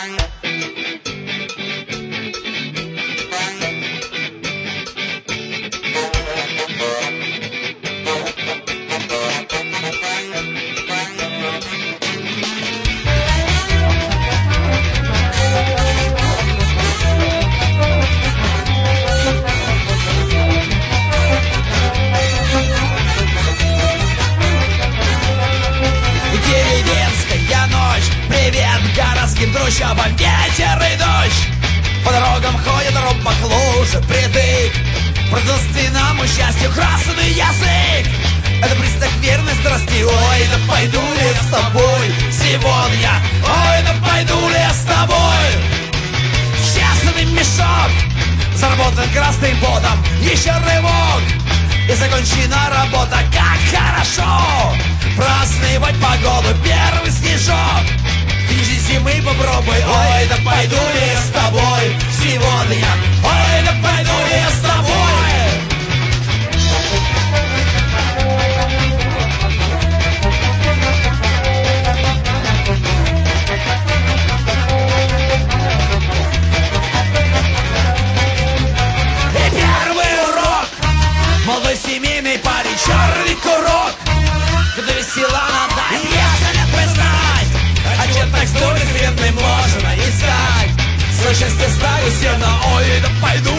Трущобам ветер и дождь. По дорогам ходят робок лужи притык. Продолжи нам и счастью красный язык. Это признак верной страсти. Ой, да пойду ли я с тобой сегодня? Ой, да пойду ли я с тобой? Счастный мешок заработан красным потом. Еще рывок и закончена работа. Как хорошо праздновать погоду. Первый снежок зимы попробуй. Ой, да пойду ли я с тобой сегодня? Ой, да пойду ли я с тобой? И первый урок. Молодой семейный парень, черный курок. Когда весела надо, если не признать. Отчетных историй средной можно искать. Свое счастье ставлю сено. Ой, да пойду